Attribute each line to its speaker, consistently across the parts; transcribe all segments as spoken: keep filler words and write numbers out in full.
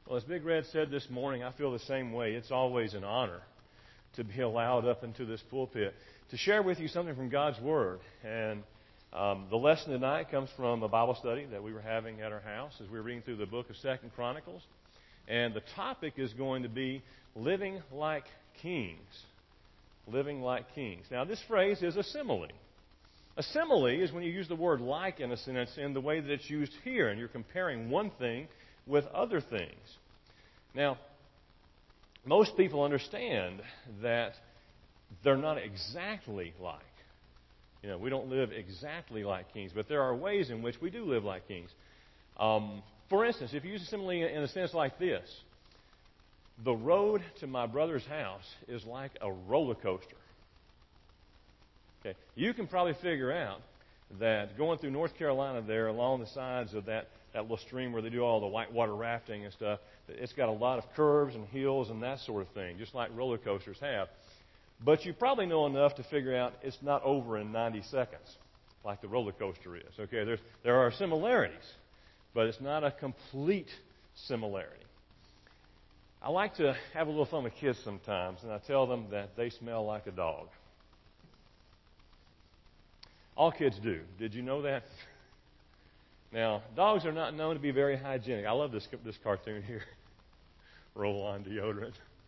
Speaker 1: Well, as Big Red said this morning, I feel the same way. It's always an honor to be allowed up into this pulpit to share with you something from God's Word. And um, the lesson tonight comes from a Bible study that we were having at our house as we were reading through the book of Second Chronicles. And the topic is going to be living like kings. Living like kings. Now, this phrase is a simile. A simile is when you use the word like in a sentence in the way that it's used here, and you're comparing one thing with other things. Now, most people understand that they're not exactly like. You know, we don't live exactly like kings, but there are ways in which we do live like kings. Um, for instance, if you use a simile in a sense like this, the road to my brother's house is like a roller coaster. Okay, you can probably figure out that going through North Carolina there along the sides of that, that little stream where they do all the whitewater rafting and stuff, it's got a lot of curves and hills and that sort of thing, just like roller coasters have. But you probably know enough to figure out it's not over in ninety seconds like the roller coaster is. Okay, There's, there are similarities, but it's not a complete similarity. I like to have a little fun with kids sometimes, and I tell them that they smell like a dog. All kids do. Did you know that? Now, dogs are not known to be very hygienic. I love this this cartoon here. Roll-on deodorant.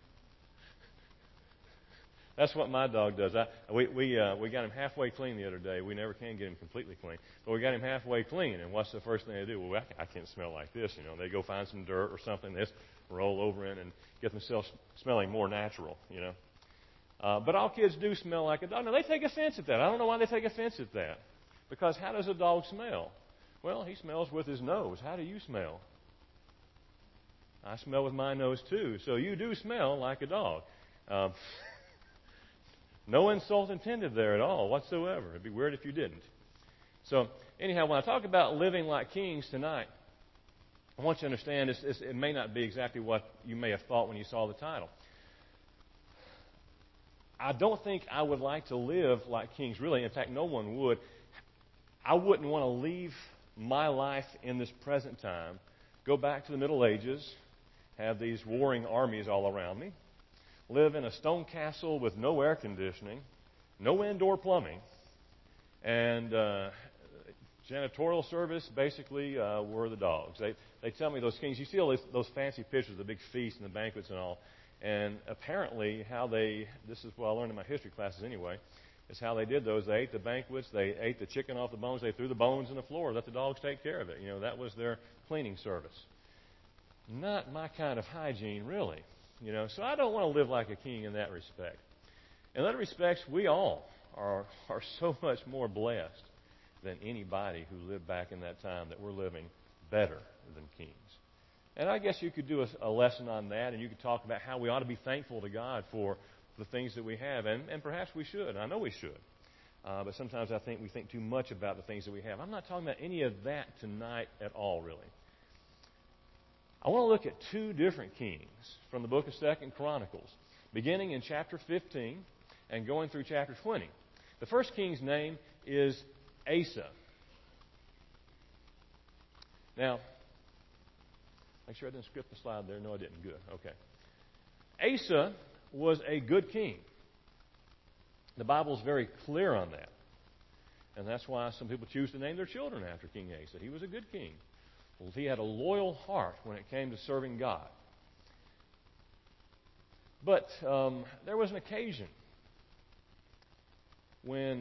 Speaker 1: That's what my dog does. I, we we uh, we got him halfway clean the other day. We never can get him completely clean, but we got him halfway clean. And what's the first thing they do? Well, I, I can't smell like this. You know, they go find some dirt or something. They just roll over in and get themselves smelling more natural. You know, uh, but all kids do smell like a dog. Now they take offense at that. I don't know why they take offense at that. Because how does a dog smell? Well, he smells with his nose. How do you smell? I smell with my nose too. So you do smell like a dog. Um, No insult intended there at all whatsoever. It'd be weird if you didn't. So, anyhow, when I talk about living like kings tonight, I want you to understand it's, it's, it may not be exactly what you may have thought when you saw the title. I don't think I would like to live like kings, really. In fact, no one would. I wouldn't want to leave my life in this present time, go back to the Middle Ages, have these warring armies all around me, live in a stone castle with no air conditioning, no indoor plumbing, and uh, janitorial service basically uh, were the dogs. They they tell me those kings, you see all those, those fancy pictures, the big feasts and the banquets and all, and apparently how they, this is what I learned in my history classes anyway, is how they did those. They ate the banquets, they ate the chicken off the bones, they threw the bones in the floor, let the dogs take care of it. You know, that was their cleaning service. Not my kind of hygiene, really. You know, so I don't want to live like a king in that respect. In other respects, we all are are so much more blessed than anybody who lived back in that time, that we're living better than kings. And I guess you could do a, a lesson on that, and you could talk about how we ought to be thankful to God for the things that we have, and, and perhaps we should. I know we should. Uh, but sometimes I think we think too much about the things that we have. I'm not talking about any of that tonight at all, really. I want to look at two different kings from the book of Second Chronicles, beginning in chapter fifteen and going through chapter twenty. The first king's name is Asa. Now, make sure I didn't script the slide there. No, I didn't. Good. Okay. Asa was a good king. The Bible is very clear on that. And that's why some people choose to name their children after King Asa. He was a good king. Well, he had a loyal heart when it came to serving God. But um, there was an occasion when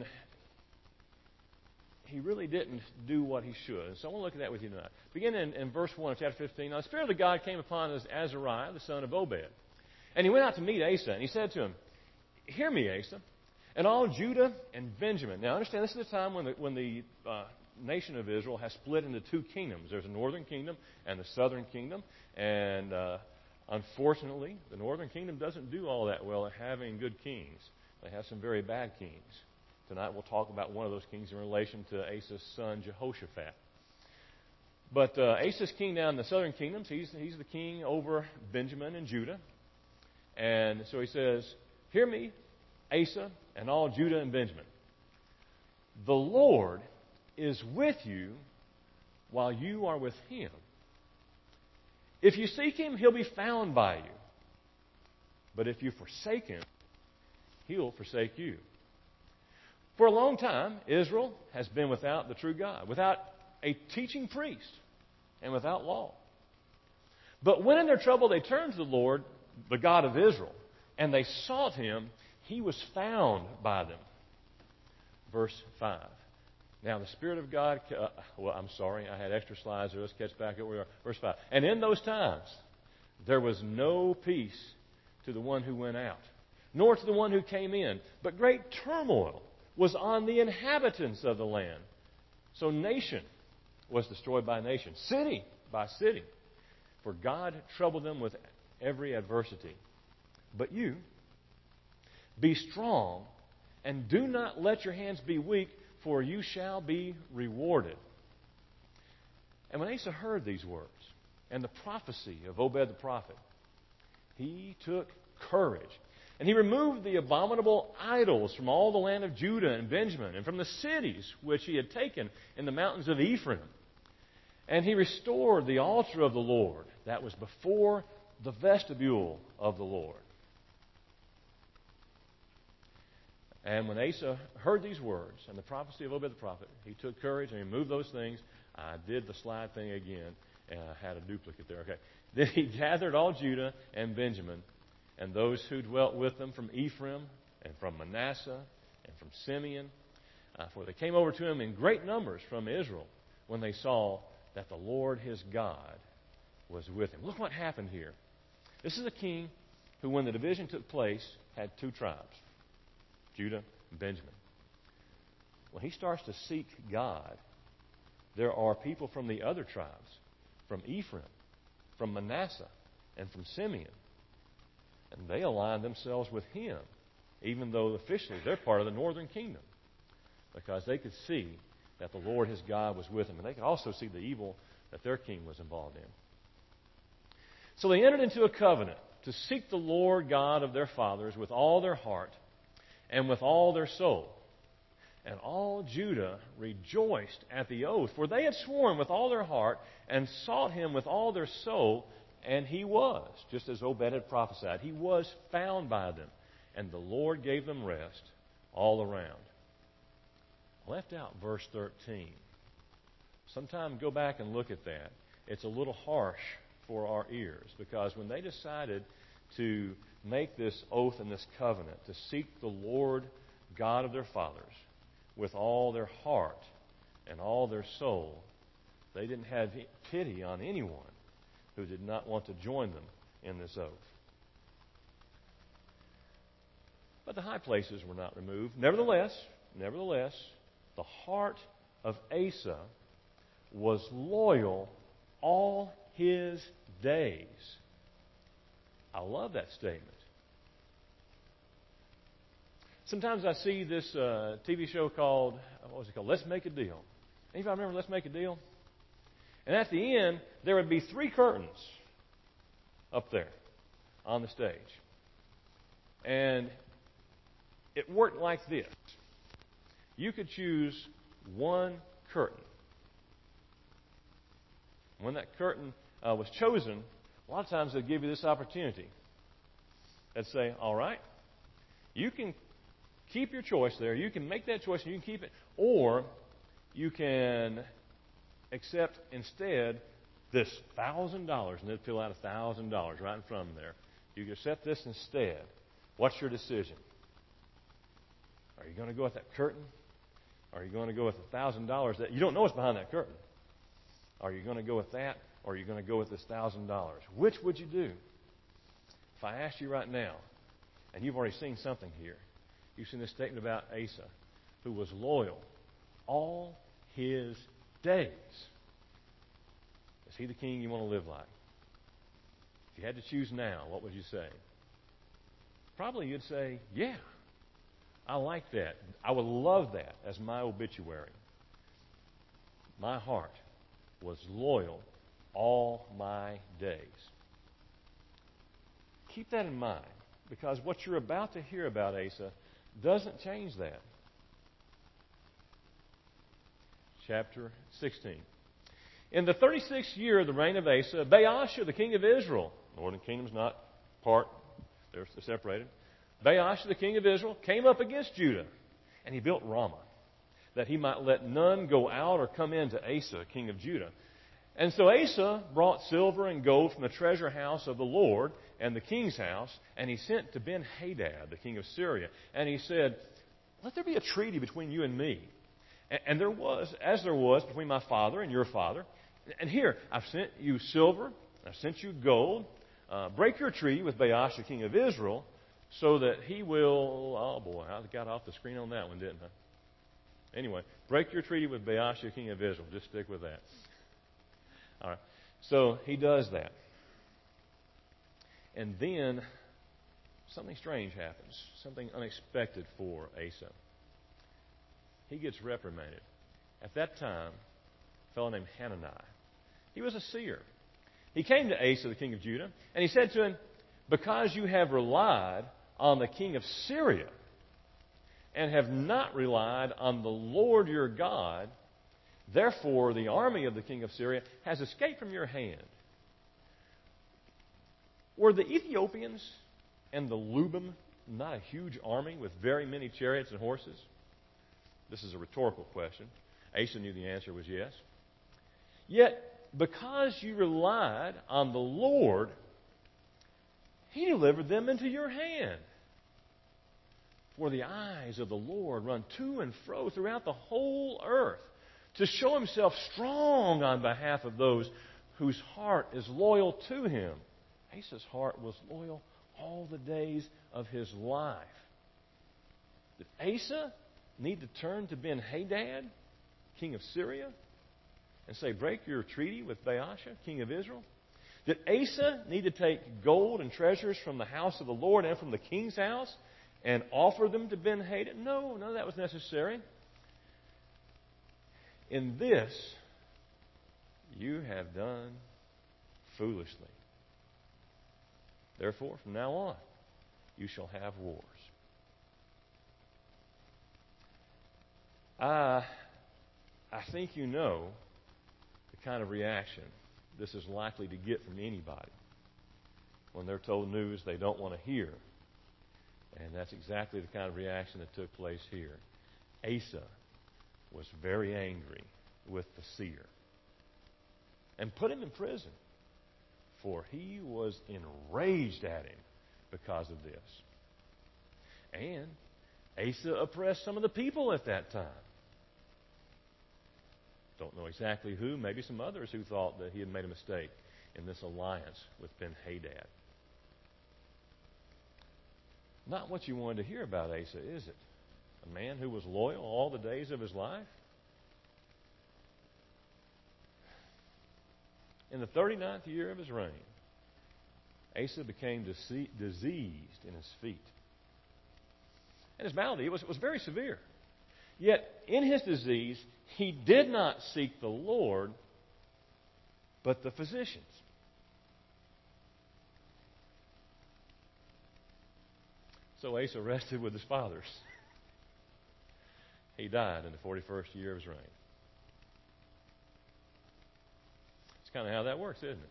Speaker 1: he really didn't do what he should. So I want to look at that with you tonight. Beginning in, in verse one of chapter fifteen. Now the Spirit of God came upon Azariah, the son of Obed. And he went out to meet Asa, and he said to him, "Hear me, Asa, and all Judah and Benjamin." Now understand, this is the time when the, when the uh, nation of Israel has split into two kingdoms. There's a northern kingdom and the southern kingdom. And uh, unfortunately, the northern kingdom doesn't do all that well at having good kings. They have some very bad kings. Tonight we'll talk about one of those kings in relation to Asa's son, Jehoshaphat. But uh, Asa's king down in the southern kingdoms, he's, he's the king over Benjamin and Judah. And so he says, "Hear me, Asa, and all Judah and Benjamin. The Lord is with you while you are with him. If you seek him, he'll be found by you. But if you forsake him, he'll forsake you. For a long time, Israel has been without the true God, without a teaching priest, and without law. But when in their trouble they turned to the Lord, the God of Israel, and they sought him, he was found by them. Verse five. Now the Spirit of God, uh, well, I'm sorry, I had extra slides there. Let's catch back up where we are. Verse five. And in those times, there was no peace to the one who went out, nor to the one who came in, but great turmoil was on the inhabitants of the land. So nation was destroyed by nation, city by city. For God troubled them with every adversity. But you, be strong, and do not let your hands be weak, for you shall be rewarded. And when Asa heard these words, and the prophecy of Obed the prophet, he took courage. And he removed the abominable idols from all the land of Judah and Benjamin, and from the cities which he had taken in the mountains of Ephraim. And he restored the altar of the Lord that was before the vestibule of the Lord. And when Asa heard these words and the prophecy of Obed the prophet, he took courage and he removed those things. I did the slide thing again, and I had a duplicate there. Okay. Then he gathered all Judah and Benjamin, and those who dwelt with them from Ephraim and from Manasseh and from Simeon, uh, for they came over to him in great numbers from Israel when they saw that the Lord his God was with him. Look what happened here. This is a king who, when the division took place, had two tribes, Judah and Benjamin. When he starts to seek God, there are people from the other tribes, from Ephraim, from Manasseh, and from Simeon. And they align themselves with him, even though officially they're part of the northern kingdom, because they could see that the Lord his God was with him. And they could also see the evil that their king was involved in. So they entered into a covenant to seek the Lord God of their fathers with all their heart and with all their soul. And all Judah rejoiced at the oath, for they had sworn with all their heart and sought him with all their soul. And he was, just as Obed had prophesied, he was found by them. And the Lord gave them rest all around. I left out verse thirteen. Sometime go back and look at that. It's a little harsh for our ears, because when they decided to make this oath and this covenant, to seek the Lord God of their fathers with all their heart and all their soul, they didn't have pity on anyone who did not want to join them in this oath. But the high places were not removed. Nevertheless, nevertheless, the heart of Asa was loyal all his days. I love that statement. Sometimes I see this uh, T V show called, what was it called? Let's Make a Deal. Anybody remember Let's Make a Deal? And at the end, there would be three curtains up there on the stage. And it worked like this. You could choose one curtain. When that curtain uh, was chosen, a lot of times they'd give you this opportunity. They'd say, all right, you can keep your choice there. You can make that choice and you can keep it. Or you can accept instead this one thousand dollars. And they'd fill out one thousand dollars right in front of them there. You can accept this instead. What's your decision? Are you going to go with that curtain? Are you going to go with one thousand dollars that you don't know what's behind that curtain? Are you going to go with that, or are you going to go with this one thousand dollars? Which would you do? If I asked you right now, and you've already seen something here, you've seen this statement about Asa, who was loyal all his days. Is he the king you want to live like? If you had to choose now, what would you say? Probably you'd say, yeah, I like that. I would love that as my obituary. My heart was loyal all my days. Keep that in mind, because what you're about to hear about Asa doesn't change that. Chapter sixteen. In the thirty-sixth year of the reign of Asa, Baasha, the king of Israel, northern kingdom's not part, they're separated. Baasha, the king of Israel, came up against Judah, and he built Ramah, that he might let none go out or come in to Asa, king of Judah. And so Asa brought silver and gold from the treasure house of the Lord and the king's house, and he sent to Ben-Hadad, the king of Syria. And he said, let there be a treaty between you and me. And there was, as there was between my father and your father. And here, I've sent you silver, I've sent you gold. Uh, break your treaty with Baasha, king of Israel, so that he will, oh boy, I got off the screen on that one, didn't I? Anyway, break your treaty with Baasha, king of Israel. Just stick with that. All right. So he does that. And then something strange happens, something unexpected for Asa. He gets reprimanded. At that time, a fellow named Hanani, he was a seer. He came to Asa, the king of Judah, and he said to him, because you have relied on the king of Syria and have not relied on the Lord your God, therefore the army of the king of Syria has escaped from your hand. Were the Ethiopians and the Lubim not a huge army with very many chariots and horses? This is a rhetorical question. Asa knew the answer was yes. Yet, because you relied on the Lord, He delivered them into your hand. For the eyes of the Lord run to and fro throughout the whole earth to show Himself strong on behalf of those whose heart is loyal to Him. Asa's heart was loyal all the days of his life. Did Asa need to turn to Ben-Hadad, king of Syria, and say, break your treaty with Baasha, king of Israel? Did Asa need to take gold and treasures from the house of the Lord and from the king's house and offer them to Ben-Hadad? No, none of that was necessary. In this, you have done foolishly. Therefore, from now on, you shall have wars. I, I think you know the kind of reaction this is likely to get from anybody when they're told news they don't want to hear. And that's exactly the kind of reaction that took place here. Asa was very angry with the seer and put him in prison, for he was enraged at him because of this. And Asa oppressed some of the people at that time. Don't know exactly who, maybe some others who thought that he had made a mistake in this alliance with Ben-Hadad. Not what you wanted to hear about Asa, is it? A man who was loyal all the days of his life? In the thirty-ninth year of his reign, Asa became dise- diseased in his feet. And his malady was, was very severe. Yet, in his disease, he did not seek the Lord, but the physicians. So Asa rested with his fathers. He died in the forty-first year of his reign. It's kind of how that works, isn't it?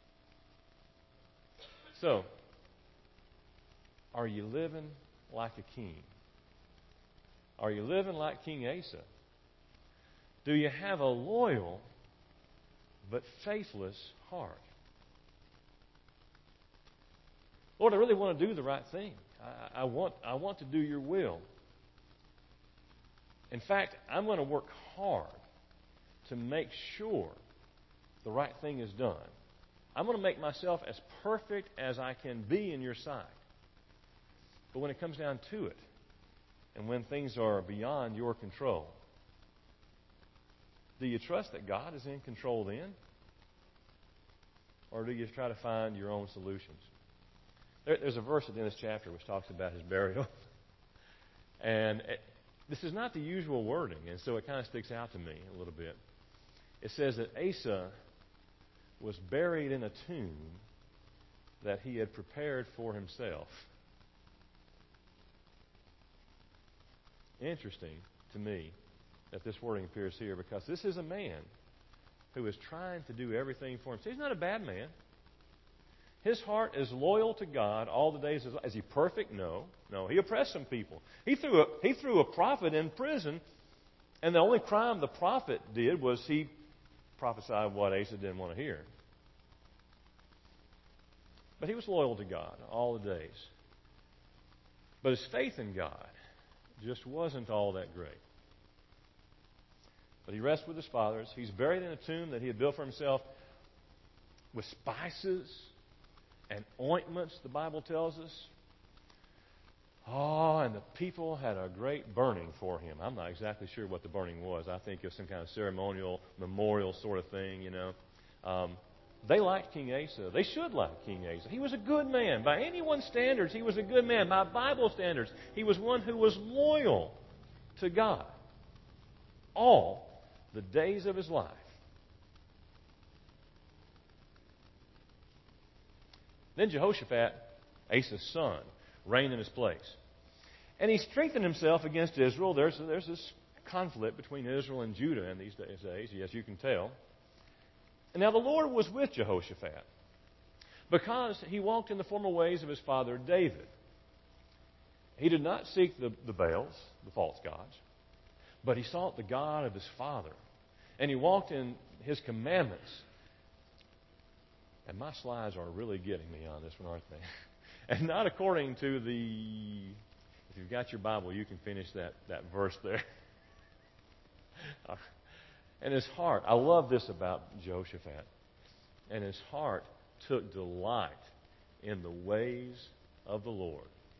Speaker 1: So, are you living like a king? Are you living like King Asa? Do you have a loyal but faithless heart? Lord, I really want to do the right thing. I, I want, I want to do your will. In fact, I'm going to work hard to make sure the right thing is done. I'm going to make myself as perfect as I can be in your sight. But when it comes down to it, and when things are beyond your control, do you trust that God is in control then? Or do you try to find your own solutions? There, there's a verse at the end of this chapter which talks about his burial. And it, this is not the usual wording, and so it kind of sticks out to me a little bit. It says that Asa was buried in a tomb that he had prepared for himself. Interesting to me that this wording appears here, because this is a man who is trying to do everything for him. So he's not a bad man. His heart is loyal to God all the days of his life. Is he perfect? No. No. He oppressed some people. He threw a, he threw a prophet in prison, and the only crime the prophet did was he prophesied what Asa didn't want to hear. But he was loyal to God all the days. But his faith in God just wasn't all that great. But he rests with his fathers. He's buried in a tomb that he had built for himself with spices and ointments, the Bible tells us. Oh, and the people had a great burning for him. I'm not exactly sure what the burning was. I think it was some kind of ceremonial, memorial sort of thing, you know. Um, they liked King Asa. They should like King Asa. He was a good man. By anyone's standards, he was a good man. By Bible standards, he was one who was loyal to God all the days of his life. Then Jehoshaphat, Asa's son, reigned in his place. And he strengthened himself against Israel. There's, there's this conflict between Israel and Judah in these days, as you can tell. And now the Lord was with Jehoshaphat because he walked in the former ways of his father David. He did not seek the, the Baals, the false gods, but he sought the God of his father. And he walked in his commandments. And my slides are really getting me on this one, aren't they? And not according to the... If you've got your Bible, you can finish that, that verse there. And his heart, I love this about Jehoshaphat. And his heart took delight in the ways of the Lord.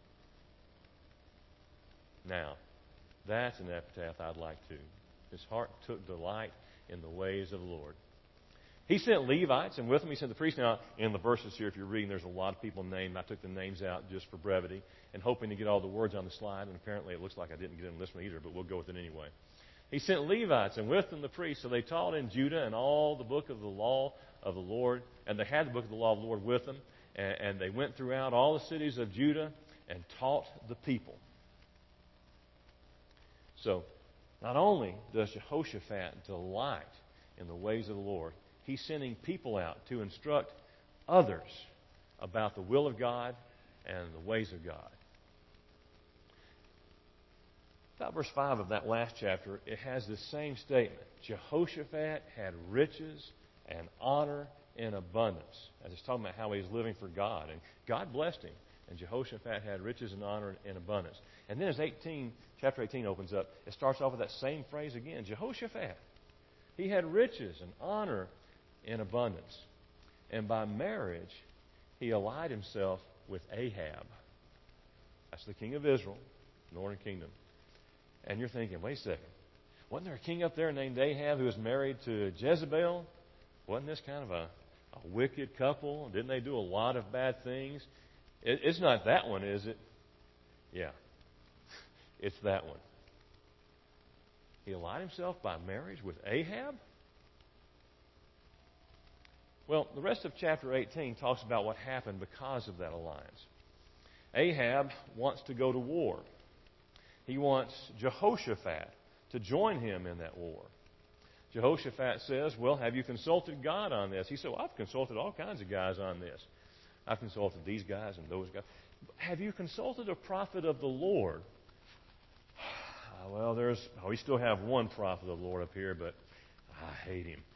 Speaker 1: Now, that's an epitaph I'd like to. His heart took delight in the ways of the Lord. He sent Levites, and with them he sent the priests. Now, in the verses here, if you're reading, there's a lot of people named. I took the names out just for brevity and hoping to get all the words on the slide, and apparently it looks like I didn't get in this one either, but we'll go with it anyway. He sent Levites, and with them the priests. So they taught in Judah and all the book of the law of the Lord, and they had the book of the law of the Lord with them, and, and they went throughout all the cities of Judah and taught the people. So, not only does Jehoshaphat delight in the ways of the Lord, he's sending people out to instruct others about the will of God and the ways of God. About verse five of that last chapter, it has this same statement. Jehoshaphat had riches and honor in abundance. As it's talking about how he's living for God. And God blessed him. And Jehoshaphat had riches and honor in abundance. And then as eighteen, chapter eighteen opens up, it starts off with that same phrase again. Jehoshaphat, he had riches and honor in abundance. And by marriage, he allied himself with Ahab. That's the king of Israel, northern kingdom. And you're thinking, wait a second. Wasn't there a king up there named Ahab who was married to Jezebel? Wasn't this kind of a, a wicked couple? Didn't they do a lot of bad things? It, it's not that one, is it? Yeah. It's that one. He allied himself by marriage with Ahab? Well, the rest of chapter eighteen talks about what happened because of that alliance. Ahab wants to go to war. He wants Jehoshaphat to join him in that war. Jehoshaphat says, well, have you consulted God on this? He said, well, I've consulted all kinds of guys on this. I've consulted these guys and those guys. Have you consulted a prophet of the Lord? Well, there's, oh, we still have one prophet of the Lord up here, but I hate him.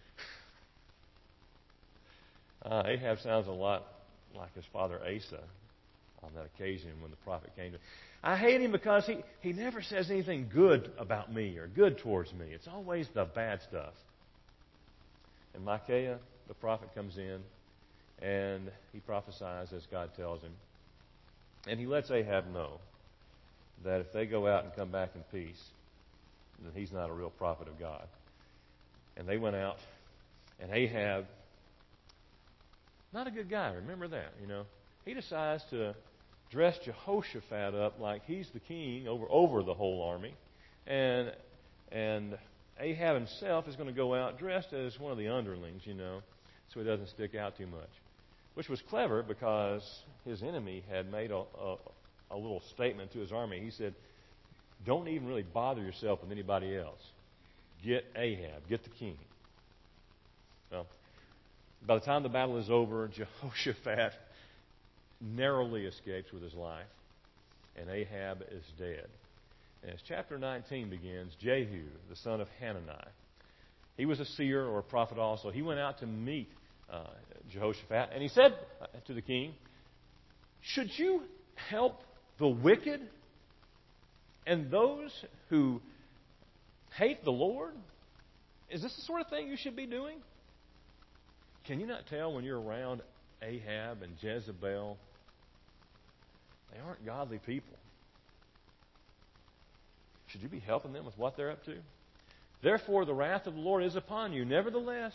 Speaker 1: Uh, Ahab sounds a lot like his father Asa on that occasion when the prophet came to him. I hate him because he, he never says anything good about me or good towards me. It's always the bad stuff. And Micaiah, the prophet, comes in and he prophesies as God tells him. And he lets Ahab know that if they go out and come back in peace, then he's not a real prophet of God. And they went out, and Ahab, not a good guy, remember that, you know. He decides to dress Jehoshaphat up like he's the king over, over the whole army. And and Ahab himself is going to go out dressed as one of the underlings, you know, so he doesn't stick out too much. Which was clever because his enemy had made a, a, a little statement to his army. He said, don't even really bother yourself with anybody else. Get Ahab, get the king. Well, by the time the battle is over, Jehoshaphat narrowly escapes with his life, and Ahab is dead. And as chapter nineteen begins, Jehu, the son of Hanani, he was a seer or a prophet also. He went out to meet uh, Jehoshaphat, and he said to the king, "Should you help the wicked and those who hate the Lord? Is this the sort of thing you should be doing? Can you not tell when you're around Ahab and Jezebel? They aren't godly people. Should you be helping them with what they're up to? Therefore, the wrath of the Lord is upon you. Nevertheless,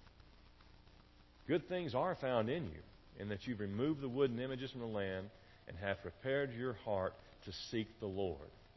Speaker 1: good things are found in you, in that you've removed the wooden images from the land and have prepared your heart to seek the Lord."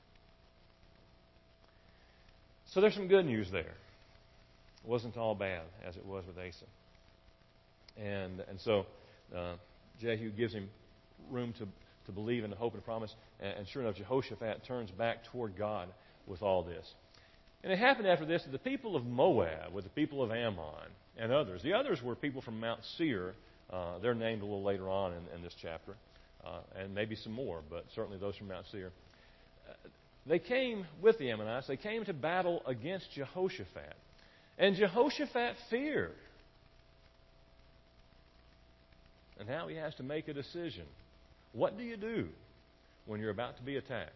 Speaker 1: So there's some good news there. It wasn't all bad as it was with Asa. And and so uh, Jehu gives him room to, to believe in the hope and the promise. And, and sure enough, Jehoshaphat turns back toward God with all this. And it happened after this that the people of Moab, with the people of Ammon and others, the others were people from Mount Seir. Uh, they're named a little later on in, in this chapter. Uh, and maybe some more, but certainly those from Mount Seir. Uh, they came with the Ammonites. They came to battle against Jehoshaphat. And Jehoshaphat feared. And now he has to make a decision. What do you do when you're about to be attacked?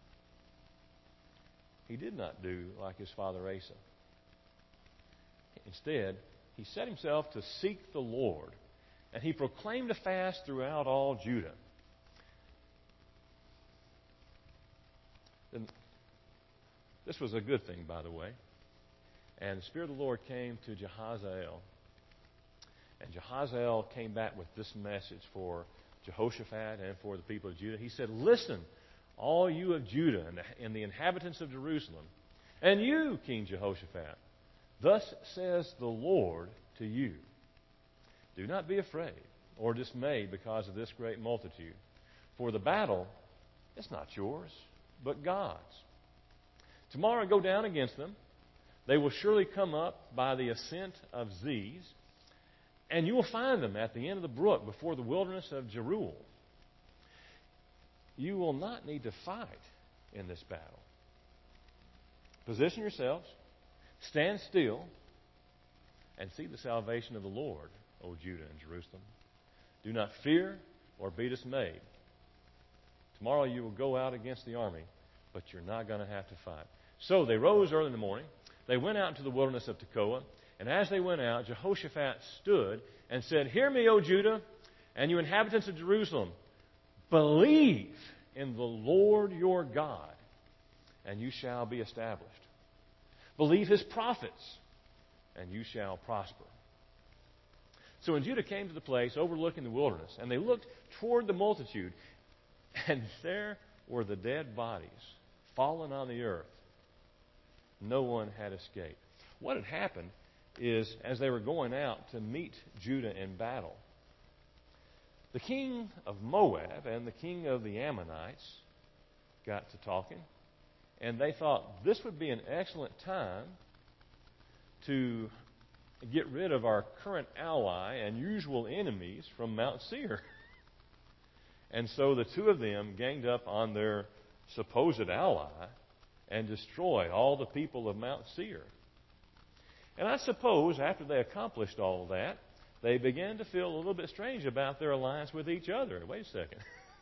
Speaker 1: He did not do like his father Asa. Instead, he set himself to seek the Lord, and he proclaimed a fast throughout all Judah. And this was a good thing, by the way. And the Spirit of the Lord came to Jehaziel. And Jehaziel came back with this message for Jehoshaphat and for the people of Judah. He said, "Listen, all you of Judah and the, and the inhabitants of Jerusalem, and you, King Jehoshaphat, thus says the Lord to you, do not be afraid or dismayed because of this great multitude. For the battle is not yours, but God's. Tomorrow go down against them. They will surely come up by the ascent of Ziz, and you will find them at the end of the brook before the wilderness of Jeruel. You will not need to fight in this battle. Position yourselves, stand still, and see the salvation of the Lord, O Judah and Jerusalem. Do not fear or be dismayed. Tomorrow you will go out against the army, but you're not going to have to fight." So they rose early in the morning. They went out into the wilderness of Tekoa. And as they went out, Jehoshaphat stood and said, "Hear me, O Judah, and you inhabitants of Jerusalem. Believe in the Lord your God, and you shall be established. Believe his prophets, and you shall prosper." So when Judah came to the place overlooking the wilderness, and they looked toward the multitude, and there were the dead bodies fallen on the earth. No one had escaped. What had happened is, as they were going out to meet Judah in battle, the king of Moab and the king of the Ammonites got to talking, and they thought this would be an excellent time to get rid of our current ally and usual enemies from Mount Seir. And so the two of them ganged up on their supposed ally and destroyed all the people of Mount Seir. And I suppose after they accomplished all of that, they began to feel a little bit strange about their alliance with each other. Wait a second.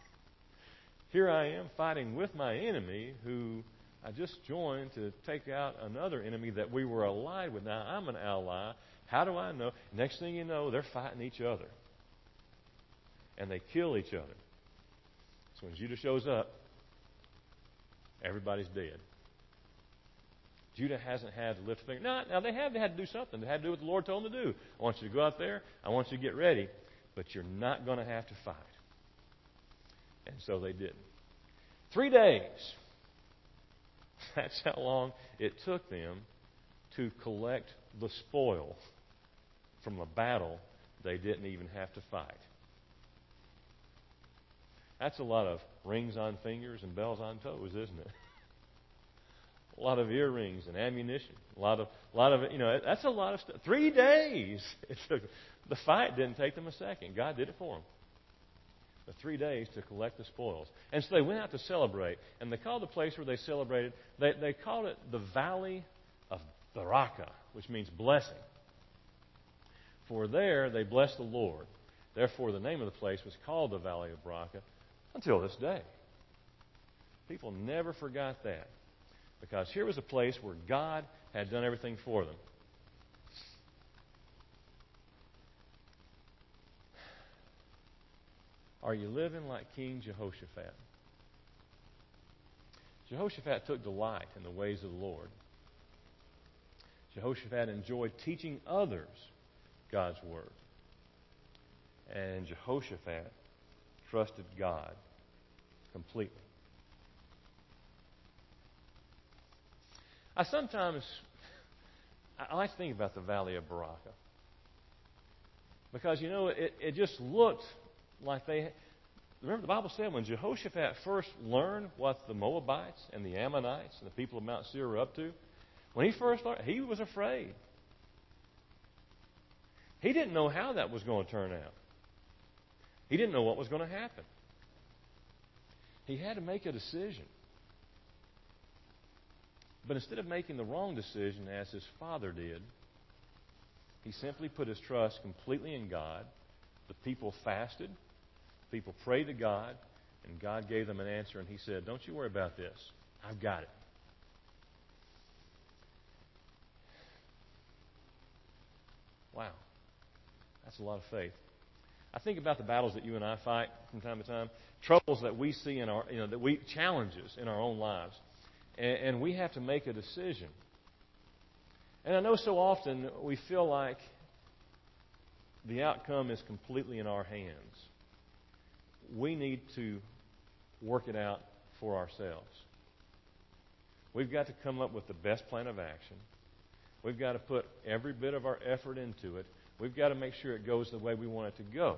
Speaker 1: Here I am fighting with my enemy who I just joined to take out another enemy that we were allied with. Now I'm an ally. How do I know? Next thing you know, they're fighting each other. And they kill each other. So when Judah shows up, everybody's dead. Judah hasn't had to lift a finger. Now, now they have they had to do something. They had to do what the Lord told them to do. I want you to go out there. I want you to get ready. But you're not going to have to fight. And so they didn't. Three days. That's how long it took them to collect the spoil from a battle they didn't even have to fight. That's a lot of rings on fingers and bells on toes, isn't it? a lot of earrings and ammunition, a lot of, a lot of, you know, that's a lot of stuff. Three days it took. The fight didn't take them a second. God did it for them. The three days to collect the spoils. And so they went out to celebrate. And they called the place where they celebrated, they, they called it the Valley of Baraka, which means blessing. For there they blessed the Lord. Therefore, the name of the place was called the Valley of Baraka until this day. People never forgot that. Because here was a place where God had done everything for them. Are you living like King Jehoshaphat? Jehoshaphat took delight in the ways of the Lord. Jehoshaphat enjoyed teaching others God's Word. And Jehoshaphat trusted God completely. I sometimes, I like to think about the Valley of Baraka. Because, you know, it, it just looked like they, remember the Bible said when Jehoshaphat first learned what the Moabites and the Ammonites and the people of Mount Seir were up to, when he first learned, he was afraid. He didn't know how that was going to turn out. He didn't know what was going to happen. He had to make a decision. But instead of making the wrong decision as his father did, he simply put his trust completely in God. The people fasted. People prayed to God. And God gave them an answer. And he said, don't you worry about this. I've got it. Wow. That's a lot of faith. I think about the battles that you and I fight from time to time, troubles that we see in our, you know, that we challenges in our own lives, and, and we have to make a decision. And I know so often we feel like the outcome is completely in our hands. We need to work it out for ourselves. We've got to come up with the best plan of action. We've got to put every bit of our effort into it. We've got to make sure it goes the way we want it to go.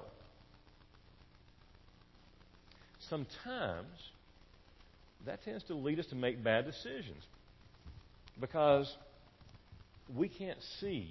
Speaker 1: Sometimes that tends to lead us to make bad decisions because we can't see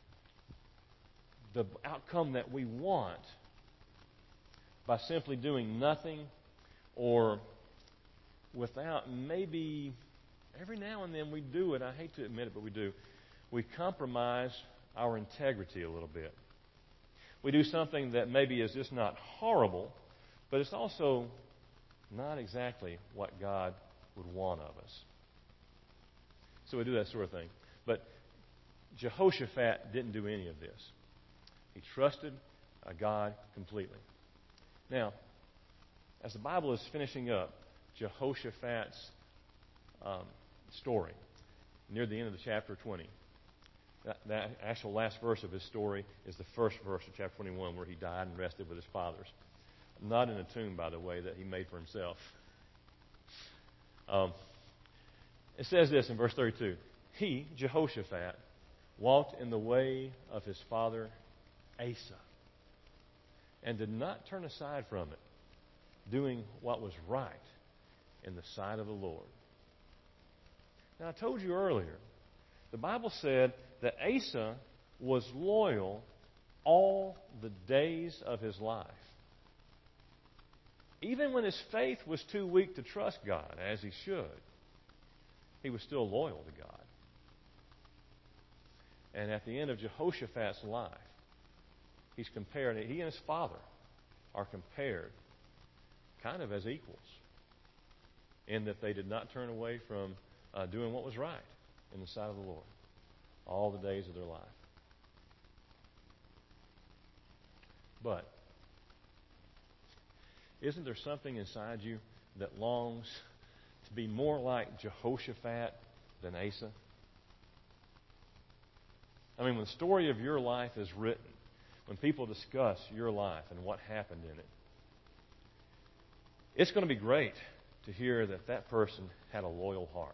Speaker 1: the outcome that we want by simply doing nothing or without maybe every now and then we do it. I hate to admit it, but we do. We compromise our integrity a little bit. We do something that maybe is just not horrible, but it's also not exactly what God would want of us. So we do that sort of thing. But Jehoshaphat didn't do any of this. He trusted God completely. Now, as the Bible is finishing up Jehoshaphat's um, story, near the end of the chapter twenty, That, that actual last verse of his story is the first verse of chapter twenty-one, where he died and rested with his fathers. Not in a tomb, by the way, that he made for himself. Um, it says this in verse thirty-two. He, Jehoshaphat, walked in the way of his father Asa, and did not turn aside from it, doing what was right in the sight of the Lord. Now, I told you earlier, the Bible said that Asa was loyal all the days of his life. Even when his faith was too weak to trust God, as he should, he was still loyal to God. And at the end of Jehoshaphat's life, he's compared, he and his father are compared kind of as equals in that they did not turn away from uh, doing what was right in the sight of the Lord all the days of their life. But isn't there something inside you that longs to be more like Jehoshaphat than Asa? I mean, when the story of your life is written, when people discuss your life and what happened in it, it's going to be great to hear that that person had a loyal heart.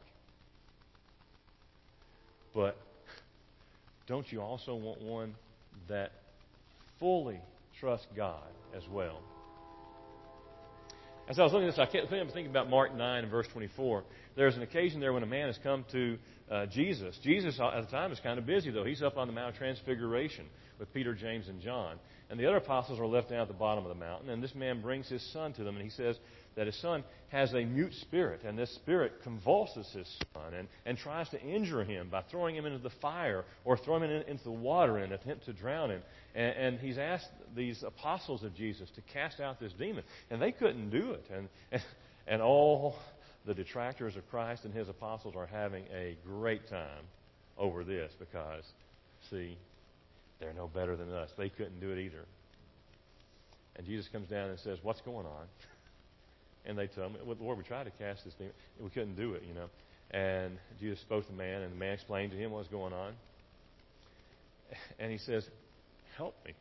Speaker 1: But don't you also want one that fully trusts God as well? As I was looking at this, I kept thinking about Mark nine and verse twenty-four. There's an occasion there when a man has come to uh, Jesus. Jesus, at the time, is kind of busy, though. He's up on the Mount of Transfiguration with Peter, James, and John. And the other apostles are left down at the bottom of the mountain. And this man brings his son to them, and he says that his son has a mute spirit. And this spirit convulses his son and, and tries to injure him by throwing him into the fire or throwing him in, into the water in an attempt to drown him. And, and he's asked these apostles of Jesus to cast out this demon. And they couldn't do it. And, and, and all the detractors of Christ and his apostles are having a great time over this because, see, they're no better than us. They couldn't do it either. And Jesus comes down and says, what's going on? And they tell him, well, Lord, we tried to cast this demon. We couldn't do it, you know. And Jesus spoke to the man, and the man explained to him what was going on. And he says, help me.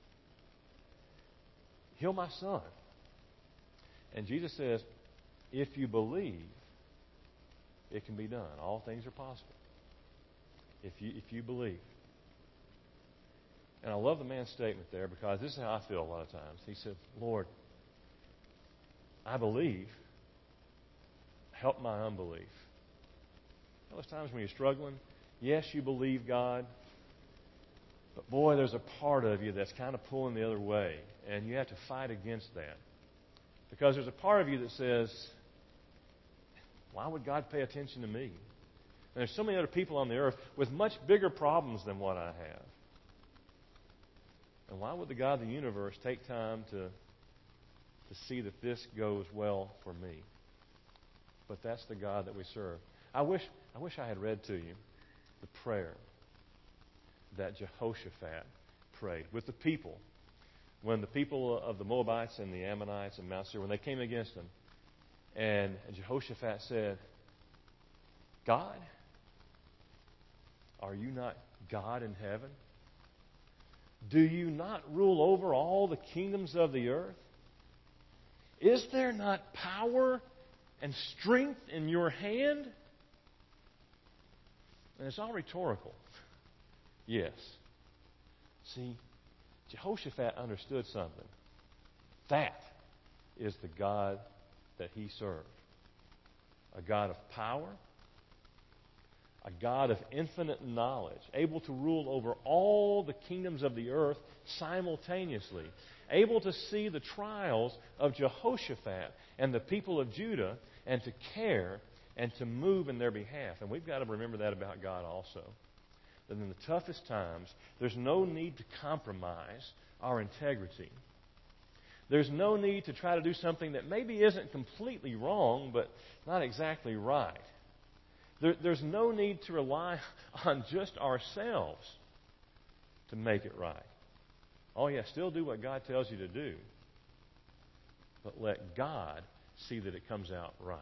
Speaker 1: Heal my son. And Jesus says, if you believe, it can be done. All things are possible. If you, if you believe. And I love the man's statement there because this is how I feel a lot of times. He said, Lord, I believe. Help my unbelief. Those times when you're struggling, yes, you believe God, but boy, there's a part of you that's kind of pulling the other way, and you have to fight against that. Because there's a part of you that says, why would God pay attention to me? And there's so many other people on the earth with much bigger problems than what I have. And why would the God of the universe take time to, to see that this goes well for me? But that's the God that we serve. I wish, I wish I had read to you the prayer that Jehoshaphat prayed with the people. When the people of the Moabites and the Ammonites and Mount Seir, when they came against him, and Jehoshaphat said, God, are you not God in heaven? Do you not rule over all the kingdoms of the earth? Is there not power and strength in your hand? And it's all rhetorical. Yes. See, Jehoshaphat understood something. That is the God that he served. A God of power, a God of infinite knowledge, able to rule over all the kingdoms of the earth simultaneously, able to see the trials of Jehoshaphat and the people of Judah and to care and to move in their behalf. And we've got to remember that about God also. That in the toughest times, there's no need to compromise our integrity. There's no need to try to do something that maybe isn't completely wrong, but not exactly right. There, there's no need to rely on just ourselves to make it right. Oh, yeah, still do what God tells you to do, but let God see that it comes out right.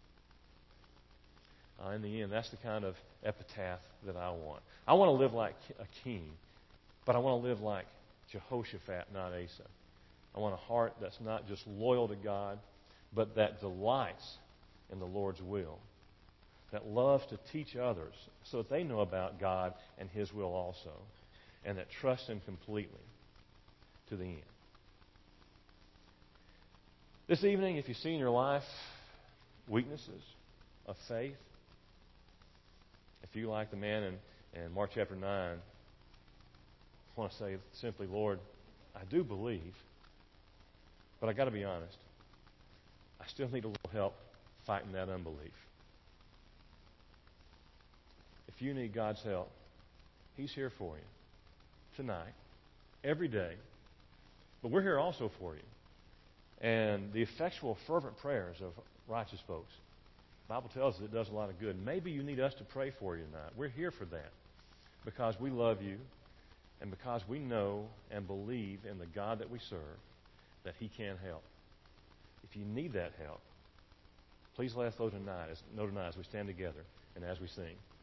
Speaker 1: Uh, in the end, that's the kind of epitaph that I want. I want to live like a king, but I want to live like Jehoshaphat, not Asa. I want a heart that's not just loyal to God, but that delights in the Lord's will, that loves to teach others so that they know about God and His will also, and that trusts Him completely to the end. This evening, if you see in your life weaknesses of faith, if you, like the man in, in Mark chapter nine, want to say simply, Lord, I do believe, but I got to be honest, I still need a little help fighting that unbelief. If you need God's help, He's here for you tonight, every day. But we're here also for you. And the effectual, fervent prayers of righteous folks, the Bible tells us it does a lot of good. Maybe you need us to pray for you tonight. We're here for that because we love you and because we know and believe in the God that we serve, that He can help. If you need that help, please let us know tonight as, know tonight as we stand together and as we sing.